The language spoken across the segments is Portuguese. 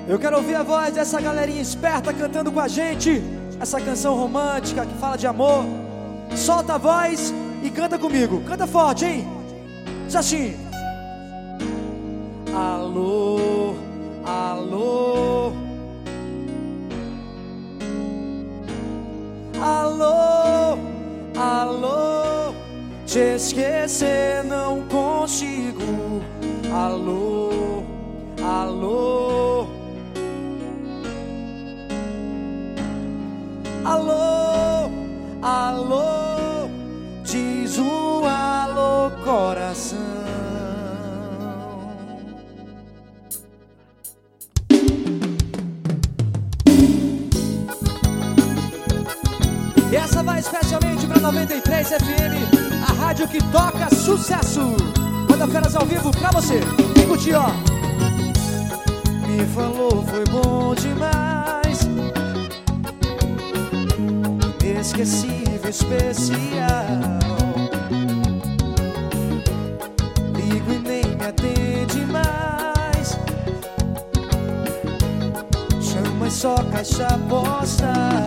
Eu quero ouvir a voz dessa galerinha esperta cantando com a gente essa canção romântica que fala de amor. Solta a voz e canta comigo. Canta forte, hein? Diz assim: alô, alô, alô, alô, te esquecer não consigo. Alô, alô, alô, alô, diz um alô, coração. E essa vai especialmente pra 93 FM, a rádio que toca sucesso. Quarta-feiras ao vivo pra você. Vem curtir, ó. Me falou, foi bom demais, inesquecível, especial. Ligo e nem me atende mais, chama só caixa postal.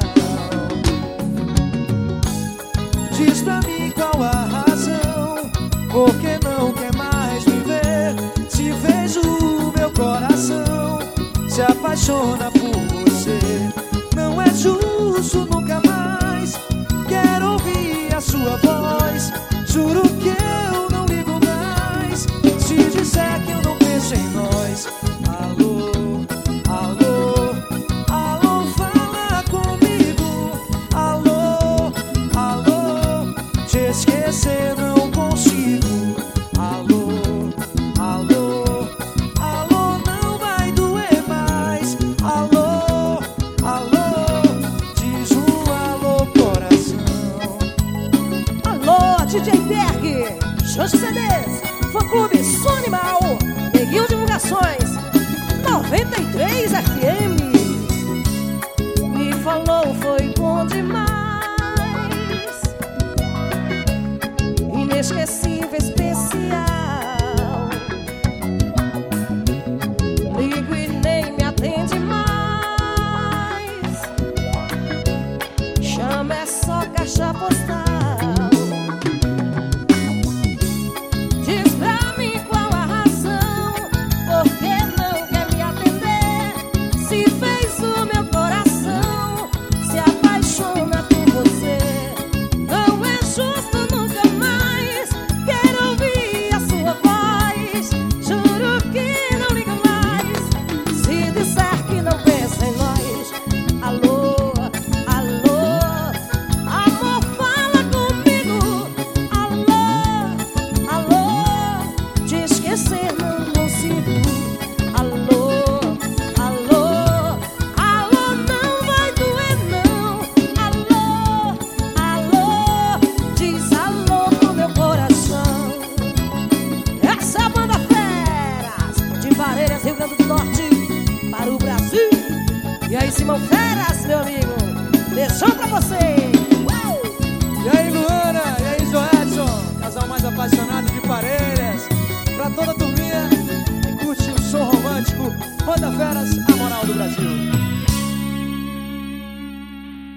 Diz pra mim qual a razão, por que não quer mais me ver? Se fez o meu coração se apaixona por você. Não é justo, nunca mais quero ouvir a sua voz. Juro que eu não ligo mais se disser que eu não penso em nós. Alô, alô, alô, fala comigo. Alô, alô, te esquecer não consigo. Alô, alô, alô, não vai doer mais. Alô, alô, diz um alô, coração. Alô, DJ Berg, Xoxo CDs, Fã Clube Som Animal, Neguinho Divulgações, 93 FM. Me falou, foi bom demais, inesquecível,